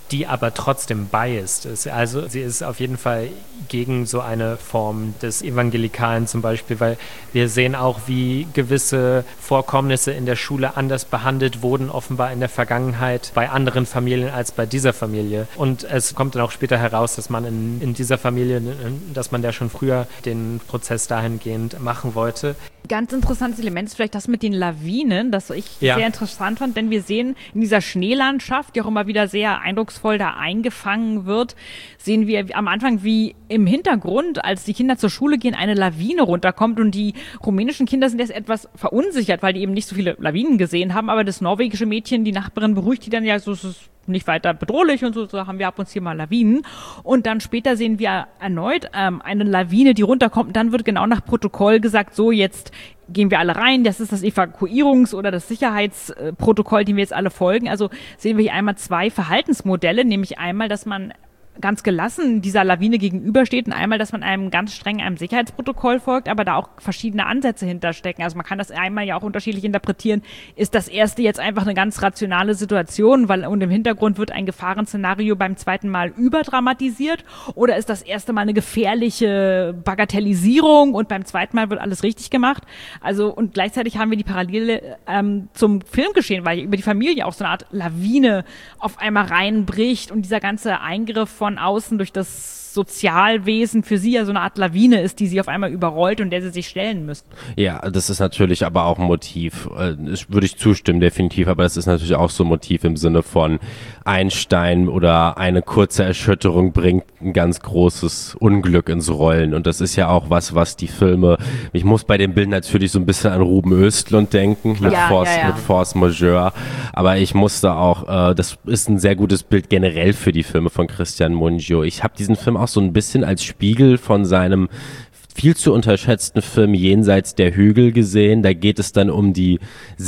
die aber trotzdem biased ist. Also sie ist auf jeden Fall gegen so eine Form des Evangelikalen zum Beispiel, weil wir sehen auch, wie gewisse Vorkommnisse in der Schule anders behandelt wurden, offenbar in der Vergangenheit bei anderen Familien als bei dieser Familie. Und es kommt dann auch später heraus, dass man in dieser Familie, dass man da schon früher den Prozess dahingehend machen wollte. Ganz interessantes Element ist vielleicht das mit den Lawinen, das ich sehr interessant fand, denn wir sehen in dieser Schneelandschaft, die auch immer wieder sehr eindrucksvoll da eingefangen wird, sehen wir am Anfang, wie im Hintergrund, als die Kinder zur Schule gehen, eine Lawine runterkommt und die rumänischen Kinder sind jetzt etwas verunsichert, weil die eben nicht so viele Lawinen gesehen haben, aber das norwegische Mädchen, die Nachbarin, beruhigt die dann ja, so ist es nicht weiter bedrohlich und so haben wir ab und zu hier mal Lawinen. Und dann später sehen wir erneut eine Lawine, die runterkommt und dann wird genau nach Protokoll gesagt, so jetzt gehen wir alle rein, das ist das Evakuierungs- oder das Sicherheitsprotokoll, dem wir jetzt alle folgen. Also sehen wir hier einmal zwei Verhaltensmodelle, nämlich einmal, dass man ganz gelassen dieser Lawine gegenübersteht und einmal, dass man einem Sicherheitsprotokoll folgt, aber da auch verschiedene Ansätze hinterstecken. Also man kann das einmal ja auch unterschiedlich interpretieren. Ist das erste jetzt einfach eine ganz rationale Situation, und im Hintergrund wird ein Gefahrenszenario beim zweiten Mal überdramatisiert, oder ist das erste Mal eine gefährliche Bagatellisierung und beim zweiten Mal wird alles richtig gemacht? Also, und gleichzeitig haben wir die Parallele zum Filmgeschehen, weil über die Familie auch so eine Art Lawine auf einmal reinbricht und dieser ganze Eingriff von außen durch das Sozialwesen für sie ja so eine Art Lawine ist, die sie auf einmal überrollt und der sie sich stellen müssen. Ja, das ist natürlich aber auch ein Motiv, würde ich zustimmen, definitiv, aber das ist natürlich auch so ein Motiv im Sinne von Einstein oder eine kurze Erschütterung bringt ein ganz großes Unglück ins Rollen und das ist ja auch was die Filme, ich muss bei dem Bild natürlich so ein bisschen an Ruben Östlund denken, mit Force Majeure, aber ich musste auch, das ist ein sehr gutes Bild generell für die Filme von Cristian Mungiu. Ich habe diesen Film auch so ein bisschen als Spiegel von seinem viel zu unterschätzten Film Jenseits der Hügel gesehen. Da geht es dann um die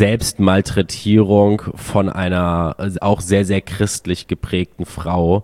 Selbstmalträtierung von einer auch sehr, sehr christlich geprägten Frau.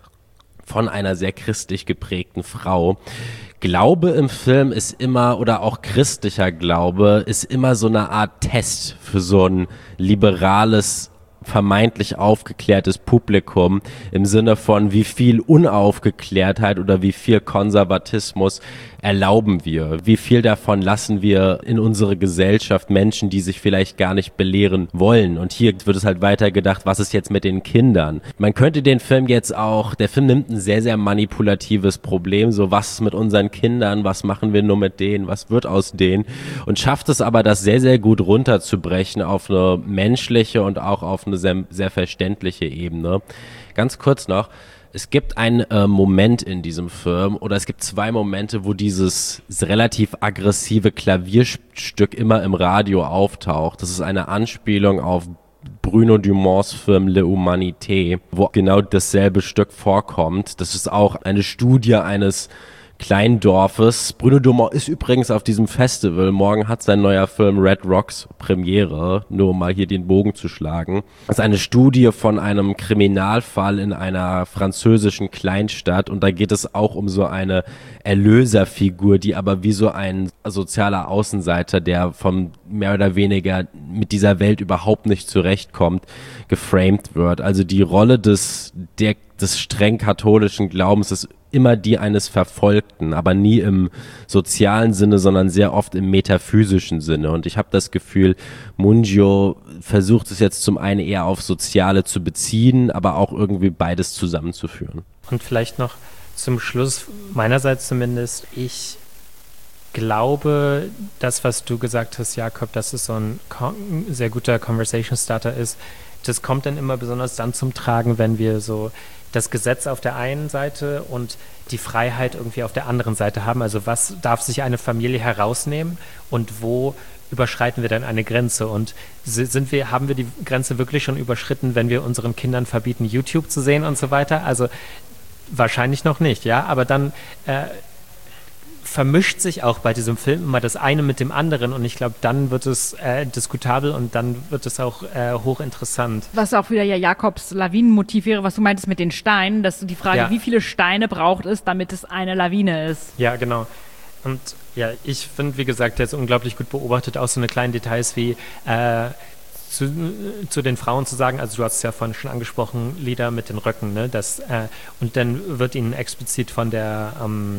Glaube im Film ist immer, oder auch christlicher Glaube, ist immer so eine Art Test für so ein liberales, vermeintlich aufgeklärtes Publikum im Sinne von, wie viel Unaufgeklärtheit oder wie viel Konservatismus erlauben wir? Wie viel davon lassen wir in unsere Gesellschaft Menschen, die sich vielleicht gar nicht belehren wollen? Und hier wird es halt weitergedacht, was ist jetzt mit den Kindern? Man könnte den Film jetzt auch, der Film nimmt ein sehr, sehr manipulatives Problem, so was ist mit unseren Kindern, was machen wir nur mit denen, was wird aus denen? Und schafft es aber, das sehr, sehr gut runterzubrechen auf eine menschliche und auch auf eine sehr, sehr verständliche Ebene. Ganz kurz noch, es gibt einen Moment in diesem Film, oder es gibt zwei Momente, wo dieses relativ aggressive Klavierstück immer im Radio auftaucht. Das ist eine Anspielung auf Bruno Dumonts Film Le Humanité, wo genau dasselbe Stück vorkommt. Das ist auch eine Studie eines Kleindorfes. Bruno Dumont ist übrigens auf diesem Festival. Morgen hat sein neuer Film Red Rocks Premiere, nur um mal hier den Bogen zu schlagen. Das ist eine Studie von einem Kriminalfall in einer französischen Kleinstadt und da geht es auch um so eine Erlöserfigur, die aber wie so ein sozialer Außenseiter, der von mehr oder weniger mit dieser Welt überhaupt nicht zurechtkommt, geframed wird. Also die Rolle des streng katholischen Glaubens ist immer die eines Verfolgten, aber nie im sozialen Sinne, sondern sehr oft im metaphysischen Sinne. Und ich habe das Gefühl, Mungiu versucht es jetzt zum einen eher auf Soziale zu beziehen, aber auch irgendwie beides zusammenzuführen. Und vielleicht noch zum Schluss, meinerseits zumindest, ich glaube, das, was du gesagt hast, Jakob, dass es so ein sehr guter Conversation Starter ist, das kommt dann immer besonders dann zum Tragen, wenn wir so das Gesetz auf der einen Seite und die Freiheit irgendwie auf der anderen Seite haben. Also was darf sich eine Familie herausnehmen und wo überschreiten wir dann eine Grenze? Und haben wir die Grenze wirklich schon überschritten, wenn wir unseren Kindern verbieten, YouTube zu sehen und so weiter? Also wahrscheinlich noch nicht, ja, aber dann vermischt sich auch bei diesem Film immer das eine mit dem anderen und ich glaube, dann wird es diskutabel und dann wird es auch hochinteressant. Was auch wieder ja Jakobs Lawinenmotiv wäre, was du meintest mit den Steinen, dass du die Frage, wie viele Steine braucht es, damit es eine Lawine ist. Ja, genau. Und ja, ich finde, wie gesagt, der ist unglaublich gut beobachtet, auch so eine kleinen Details wie zu den Frauen zu sagen, also du hast es ja vorhin schon angesprochen, Lieder mit den Röcken, ne? Und dann wird ihnen explizit von der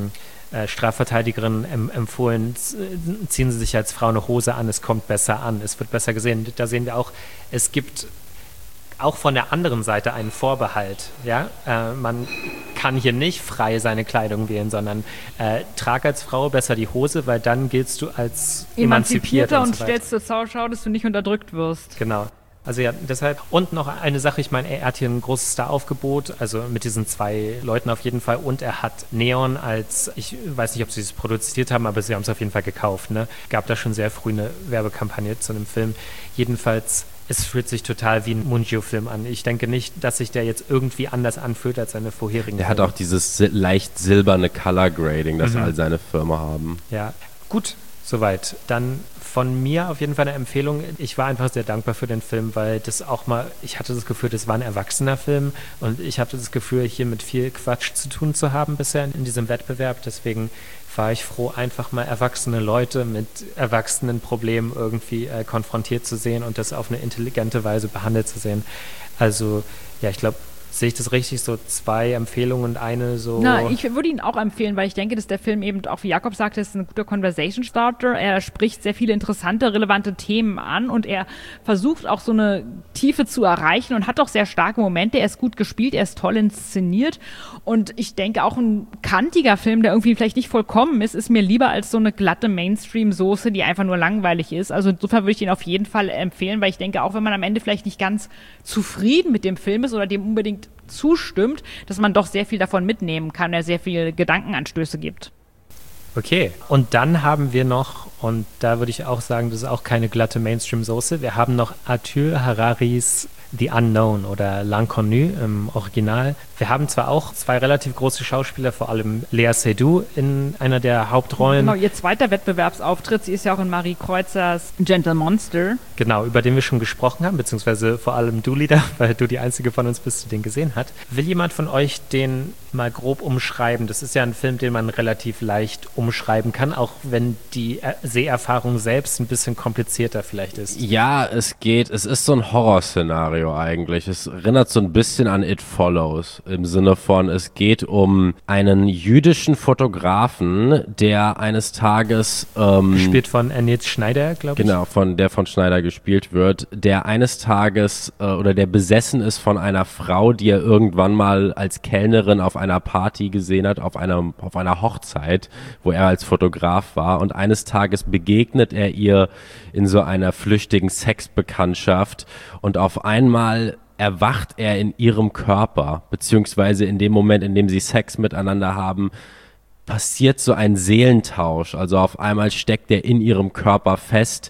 Strafverteidigerin empfohlen, ziehen Sie sich als Frau eine Hose an, es kommt besser an, es wird besser gesehen. Da sehen wir auch, es gibt auch von der anderen Seite einen Vorbehalt. Ja? Man kann hier nicht frei seine Kleidung wählen, sondern trag als Frau besser die Hose, weil dann giltst du als emanzipierter und stellst zur Schau, dass du nicht unterdrückt wirst. Genau. Also ja, deshalb. Und noch eine Sache, ich meine, er hat hier ein großes Star-Aufgebot, also mit diesen 2 Leuten auf jeden Fall. Und er hat Neon als, ich weiß nicht, ob sie es produziert haben, aber sie haben es auf jeden Fall gekauft. Ne? Gab da schon sehr früh eine Werbekampagne zu einem Film. Jedenfalls, es fühlt sich total wie ein Mungiu-Film an. Ich denke nicht, dass sich der jetzt irgendwie anders anfühlt als seine vorherigen Der Filme. hat auch dieses leicht silberne Color Grading, das all seine Filme haben. Ja, gut, soweit. Dann von mir auf jeden Fall eine Empfehlung. Ich war einfach sehr dankbar für den Film, weil das auch mal, ich hatte das Gefühl, das war ein erwachsener Film und ich hatte das Gefühl, hier mit viel Quatsch zu tun zu haben bisher in diesem Wettbewerb. Deswegen war ich froh, einfach mal erwachsene Leute mit erwachsenen Problemen irgendwie konfrontiert zu sehen und das auf eine intelligente Weise behandelt zu sehen. Also, ja, ich glaube, sehe ich das richtig, so 2 Empfehlungen und eine so... Na, ich würde ihn auch empfehlen, weil ich denke, dass der Film eben, auch wie Jakob sagte, ist ein guter Conversation Starter. Er spricht sehr viele interessante, relevante Themen an und er versucht auch so eine Tiefe zu erreichen und hat auch sehr starke Momente. Er ist gut gespielt, er ist toll inszeniert und ich denke auch ein kantiger Film, der irgendwie vielleicht nicht vollkommen ist mir lieber als so eine glatte Mainstream-Soße, die einfach nur langweilig ist. Also insofern würde ich ihn auf jeden Fall empfehlen, weil ich denke, auch wenn man am Ende vielleicht nicht ganz zufrieden mit dem Film ist oder dem unbedingt zustimmt, dass man doch sehr viel davon mitnehmen kann, der sehr viele Gedankenanstöße gibt. Okay, und dann haben wir noch, und da würde ich auch sagen, das ist auch keine glatte Mainstream-Soße, wir haben noch Atul Hararis The Unknown oder L'Inconnu im Original. Wir haben zwar auch 2 relativ große Schauspieler, vor allem Lea Seydoux in einer der Hauptrollen. Genau, ihr zweiter Wettbewerbsauftritt, sie ist ja auch in Marie Kreuzers Gentle Monster. Genau, über den wir schon gesprochen haben, beziehungsweise vor allem du, Lida, weil du die einzige von uns bist, die den gesehen hat. Will jemand von euch den mal grob umschreiben? Das ist ja ein Film, den man relativ leicht umschreiben kann, auch wenn die Seherfahrung selbst ein bisschen komplizierter vielleicht ist. Ja, es ist so ein Horrorszenario eigentlich. Es erinnert so ein bisschen an It Follows, im Sinne von, es geht um einen jüdischen Fotografen, der eines Tages gespielt von Ernest Schneider, glaube ich. Genau, der von Schneider gespielt wird, der eines Tages der besessen ist von einer Frau, die er irgendwann mal als Kellnerin auf einer Party gesehen hat, auf einer Hochzeit, wo er als Fotograf war, und eines Tages begegnet er ihr in so einer flüchtigen Sexbekanntschaft und auf einmal erwacht er in ihrem Körper, beziehungsweise in dem Moment, in dem sie Sex miteinander haben, passiert so ein Seelentausch. Also auf einmal steckt er in ihrem Körper fest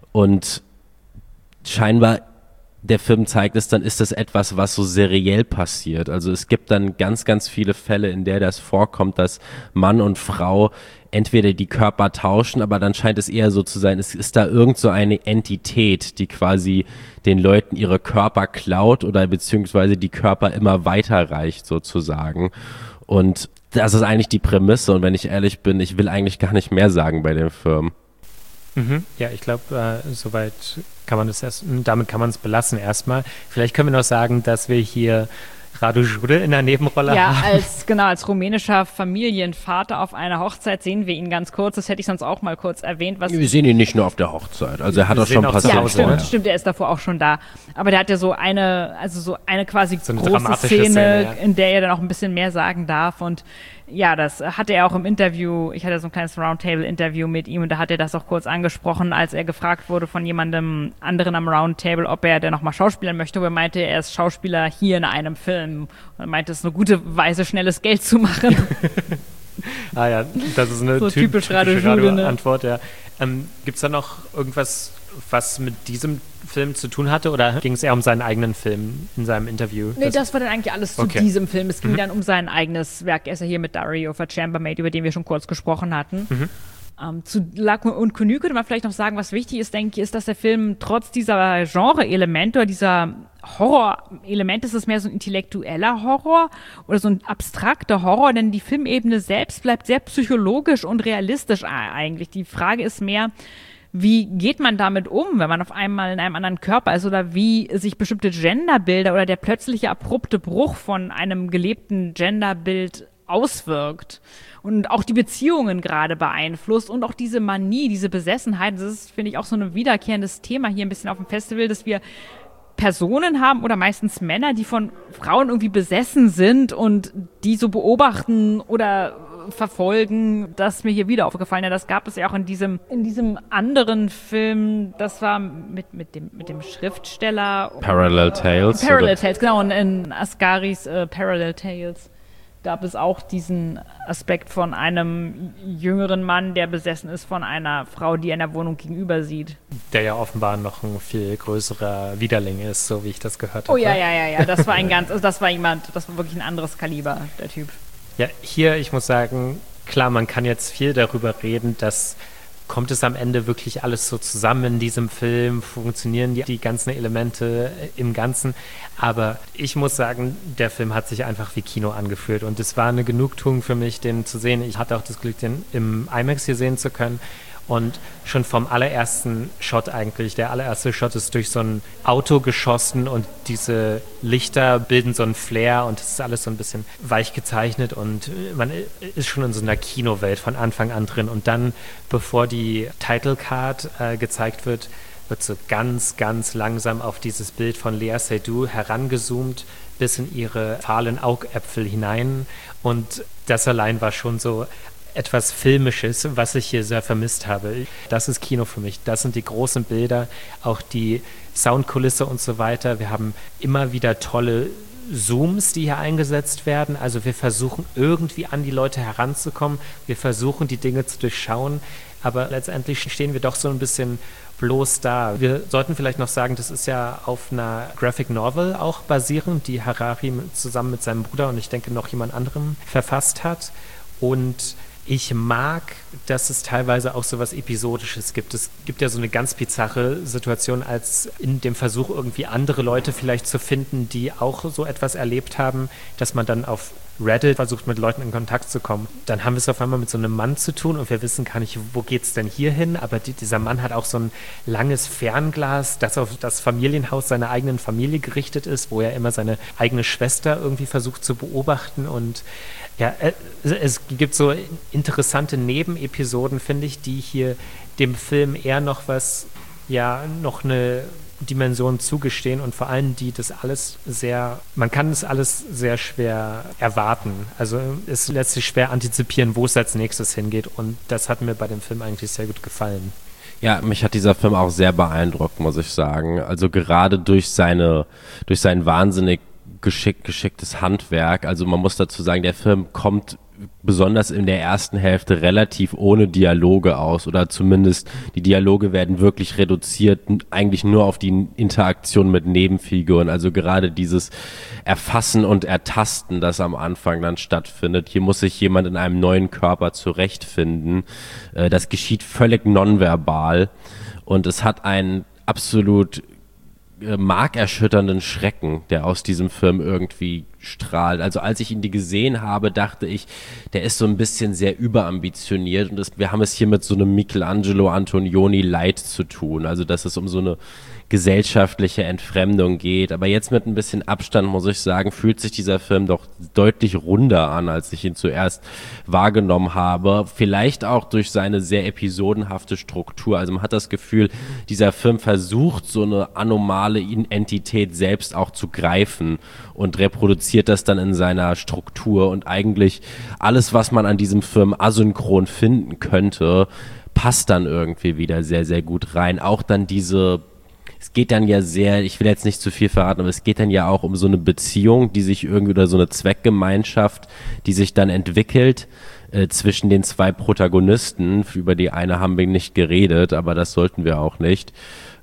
und scheinbar, der Film zeigt es, dann ist das etwas, was so seriell passiert. Also es gibt dann ganz, ganz viele Fälle, in der das vorkommt, dass Mann und Frau entweder die Körper tauschen, aber dann scheint es eher so zu sein, es ist da irgend so eine Entität, die quasi den Leuten ihre Körper klaut oder beziehungsweise die Körper immer weiterreicht sozusagen. Und das ist eigentlich die Prämisse, und wenn ich ehrlich bin, ich will eigentlich gar nicht mehr sagen bei dem Film. Ja, ich glaube, soweit kann man damit kann man es belassen erstmal. Vielleicht können wir noch sagen, dass wir hier Radu Jude in der Nebenrolle haben. Ja, als rumänischer Familienvater auf einer Hochzeit sehen wir ihn ganz kurz. Das hätte ich sonst auch mal kurz erwähnt. Wir sehen ihn nicht nur auf der Hochzeit. Also er hat auch schon ein paar Sachen. Ja, stimmt, er ist davor auch schon da. Aber der hat ja so eine quasi so eine große Szene, ja, in der er dann auch ein bisschen mehr sagen darf. Und ja, das hatte er auch im Interview. Ich hatte so ein kleines Roundtable-Interview mit ihm und da hat er das auch kurz angesprochen, als er gefragt wurde von jemandem anderen am Roundtable, ob er denn nochmal schauspielern möchte. Und er meinte, er ist Schauspieler hier in einem Film. Und er meinte, es ist eine gute Weise, schnelles Geld zu machen. Ah ja, das ist eine so typische Radio-Antwort. Ja. Gibt es da noch irgendwas, was mit diesem Film zu tun hatte, oder ging es eher um seinen eigenen Film in seinem Interview? Nee, das war dann eigentlich alles zu diesem Film. Es ging dann um sein eigenes Werk. Er ist ja hier mit Dario for Chambermaid, über den wir schon kurz gesprochen hatten. Zu L'Inconnu könnte man vielleicht noch sagen, was wichtig ist, denke ich, ist, dass der Film trotz dieser Genre-Elemente oder dieser Horror-Elemente, ist es mehr so ein intellektueller Horror oder so ein abstrakter Horror, denn die Filmebene selbst bleibt sehr psychologisch und realistisch eigentlich. Die Frage ist mehr, wie geht man damit um, wenn man auf einmal in einem anderen Körper ist oder wie sich bestimmte Genderbilder oder der plötzliche abrupte Bruch von einem gelebten Genderbild auswirkt und auch die Beziehungen gerade beeinflusst und auch diese Manie, diese Besessenheit. Das ist, finde ich, auch so ein wiederkehrendes Thema hier ein bisschen auf dem Festival, dass wir Personen haben oder meistens Männer, die von Frauen irgendwie besessen sind und die so beobachten oder verfolgen. Das ist mir hier wieder aufgefallen. Ja, das gab es ja auch in diesem anderen Film, das war mit dem Schriftsteller Parallel Tales. Parallel Tales, genau. Und in Asgharis Parallel Tales gab es auch diesen Aspekt von einem jüngeren Mann, der besessen ist von einer Frau, die er in der Wohnung gegenüber sieht. Der ja offenbar noch ein viel größerer Widerling ist, so wie ich das gehört habe. Oh ja. Das war das war wirklich ein anderes Kaliber, der Typ. Ja, hier, ich muss sagen, klar, man kann jetzt viel darüber reden, dass kommt es am Ende wirklich alles so zusammen in diesem Film, funktionieren die ganzen Elemente im Ganzen, aber ich muss sagen, der Film hat sich einfach wie Kino angefühlt und es war eine Genugtuung für mich, den zu sehen. Ich hatte auch das Glück, den im IMAX hier sehen zu können. Und schon vom allerersten Shot eigentlich, der allererste Shot ist durch so ein Auto geschossen und diese Lichter bilden so einen Flair und es ist alles so ein bisschen weich gezeichnet und man ist schon in so einer Kinowelt von Anfang an drin. Und dann, bevor die Title Card gezeigt wird so ganz, ganz langsam auf dieses Bild von Lea Seydoux herangezoomt bis in ihre fahlen Augäpfel hinein. Und das allein war schon so etwas Filmisches, was ich hier sehr vermisst habe. Das ist Kino für mich. Das sind die großen Bilder, auch die Soundkulisse und so weiter. Wir haben immer wieder tolle Zooms, die hier eingesetzt werden. Also wir versuchen irgendwie an die Leute heranzukommen. Wir versuchen die Dinge zu durchschauen. Aber letztendlich stehen wir doch so ein bisschen bloß da. Wir sollten vielleicht noch sagen, das ist ja auf einer Graphic Novel auch basierend, die Harari zusammen mit seinem Bruder und ich denke noch jemand anderem verfasst hat. Und ich mag, dass es teilweise auch so was Episodisches gibt. Es gibt ja so eine ganz bizarre Situation, als in dem Versuch, irgendwie andere Leute vielleicht zu finden, die auch so etwas erlebt haben, dass man dann auf Reddit versucht, mit Leuten in Kontakt zu kommen. Dann haben wir es auf einmal mit so einem Mann zu tun und wir wissen gar nicht, wo geht's denn hier hin? Aber dieser Mann hat auch so ein langes Fernglas, das auf das Familienhaus seiner eigenen Familie gerichtet ist, wo er immer seine eigene Schwester irgendwie versucht zu beobachten. Und ja, es gibt so interessante Nebenepisoden, finde ich, die hier dem Film eher noch eine Dimension zugestehen und vor allem man kann es alles sehr schwer erwarten. Also es lässt sich schwer antizipieren, wo es als nächstes hingeht und das hat mir bei dem Film eigentlich sehr gut gefallen. Ja, mich hat dieser Film auch sehr beeindruckt, muss ich sagen. Also gerade durch sein wahnsinnig geschicktes Handwerk. Also man muss dazu sagen, der Film kommt besonders in der ersten Hälfte relativ ohne Dialoge aus oder zumindest die Dialoge werden wirklich reduziert, eigentlich nur auf die Interaktion mit Nebenfiguren. Also gerade dieses Erfassen und Ertasten, das am Anfang dann stattfindet. Hier muss sich jemand in einem neuen Körper zurechtfinden. Das geschieht völlig nonverbal und es hat einen absolut markerschütternden Schrecken, der aus diesem Film irgendwie strahlt. Also als ich ihn gesehen habe, dachte ich, der ist so ein bisschen sehr überambitioniert und wir haben es hier mit so einem Michelangelo Antonioni Light zu tun. Also dass es um so eine gesellschaftliche Entfremdung geht. Aber jetzt mit ein bisschen Abstand, muss ich sagen, fühlt sich dieser Film doch deutlich runder an, als ich ihn zuerst wahrgenommen habe. Vielleicht auch durch seine sehr episodenhafte Struktur. Also man hat das Gefühl, dieser Film versucht, so eine anomale Entität selbst auch zu greifen und reproduziert das dann in seiner Struktur. Und eigentlich alles, was man an diesem Film asynchron finden könnte, passt dann irgendwie wieder sehr, sehr gut rein. Auch dann es geht dann ja sehr, ich will jetzt nicht zu viel verraten, aber es geht dann ja auch um so eine Beziehung, die sich irgendwie oder so eine Zweckgemeinschaft, die sich dann entwickelt zwischen den zwei Protagonisten. Über die eine haben wir nicht geredet, aber das sollten wir auch nicht.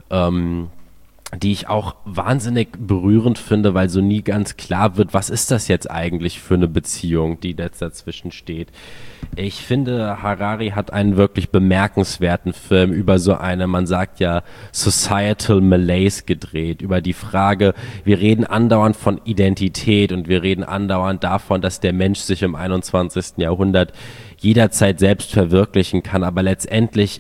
Die ich auch wahnsinnig berührend finde, weil so nie ganz klar wird, was ist das jetzt eigentlich für eine Beziehung, die jetzt dazwischen steht. Ich finde, Harari hat einen wirklich bemerkenswerten Film über so eine, man sagt ja, Societal Malaise gedreht, über die Frage, wir reden andauernd von Identität und wir reden andauernd davon, dass der Mensch sich im 21. Jahrhundert jederzeit selbst verwirklichen kann, aber letztendlich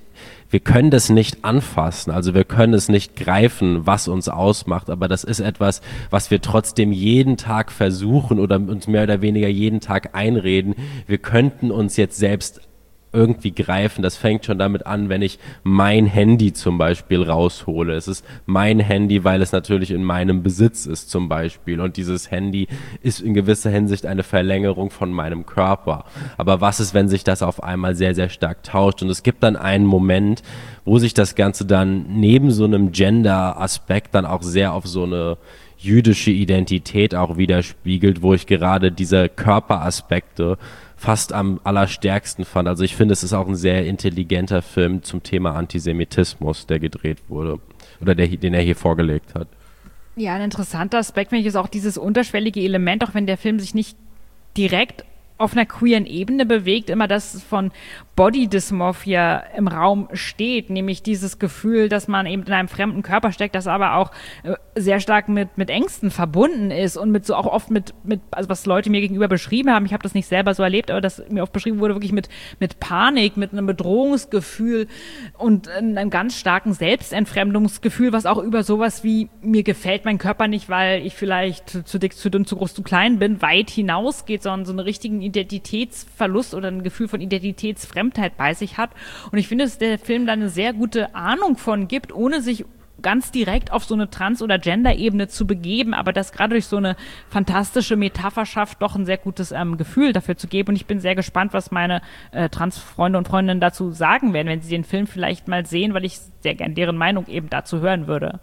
wir können das nicht anfassen, also wir können es nicht greifen, was uns ausmacht, aber das ist etwas, was wir trotzdem jeden Tag versuchen oder uns mehr oder weniger jeden Tag einreden. Wir könnten uns jetzt selbst irgendwie greifen. Das fängt schon damit an, wenn ich mein Handy zum Beispiel raushole. Es ist mein Handy, weil es natürlich in meinem Besitz ist zum Beispiel. Und dieses Handy ist in gewisser Hinsicht eine Verlängerung von meinem Körper. Aber was ist, wenn sich das auf einmal sehr, sehr stark tauscht? Und es gibt dann einen Moment, wo sich das Ganze dann neben so einem Gender-Aspekt dann auch sehr auf so eine jüdische Identität auch widerspiegelt, wo ich gerade diese Körperaspekte fast am allerstärksten fand. Also ich finde, es ist auch ein sehr intelligenter Film zum Thema Antisemitismus, der gedreht wurde oder den er hier vorgelegt hat. Ja, ein interessanter Aspekt, finde ich, ist auch dieses unterschwellige Element, auch wenn der Film sich nicht direkt auf einer queeren Ebene bewegt, immer das von Body Dysmorphia im Raum steht, nämlich dieses Gefühl, dass man eben in einem fremden Körper steckt, das aber auch sehr stark mit Ängsten verbunden ist und auch oft mit, also was Leute mir gegenüber beschrieben haben, ich habe das nicht selber so erlebt, aber das mir oft beschrieben wurde, wirklich mit Panik, mit einem Bedrohungsgefühl und einem ganz starken Selbstentfremdungsgefühl, was auch über sowas wie, mir gefällt mein Körper nicht, weil ich vielleicht zu dick, zu dünn, zu groß, zu klein bin, weit hinausgeht, sondern so einen richtigen Identitätsverlust oder ein Gefühl von Identitätsfremdheit bei sich hat. Und ich finde, dass der Film da eine sehr gute Ahnung von gibt, ohne sich ganz direkt auf so eine Trans- oder Gender-Ebene zu begeben, aber das gerade durch so eine fantastische Metapher schafft, doch ein sehr gutes Gefühl dafür zu geben. Und ich bin sehr gespannt, was meine Trans-Freunde und Freundinnen dazu sagen werden, wenn sie den Film vielleicht mal sehen, weil ich sehr gern deren Meinung eben dazu hören würde.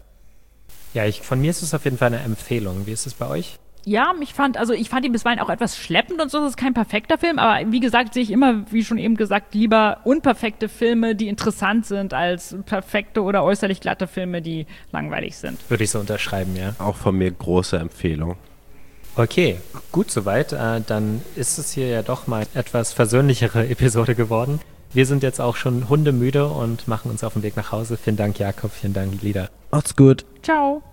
Ja, von mir ist es auf jeden Fall eine Empfehlung. Wie ist es bei euch? Ja, ich fand ihn bisweilen auch etwas schleppend und so, das ist kein perfekter Film, aber wie gesagt, sehe ich immer, wie schon eben gesagt, lieber unperfekte Filme, die interessant sind, als perfekte oder äußerlich glatte Filme, die langweilig sind. Würde ich so unterschreiben, ja. Auch von mir große Empfehlung. Okay, gut soweit. Dann ist es hier ja doch mal etwas versöhnlichere Episode geworden. Wir sind jetzt auch schon hundemüde und machen uns auf den Weg nach Hause. Vielen Dank, Jakob. Vielen Dank, Lieder. Macht's gut. Ciao.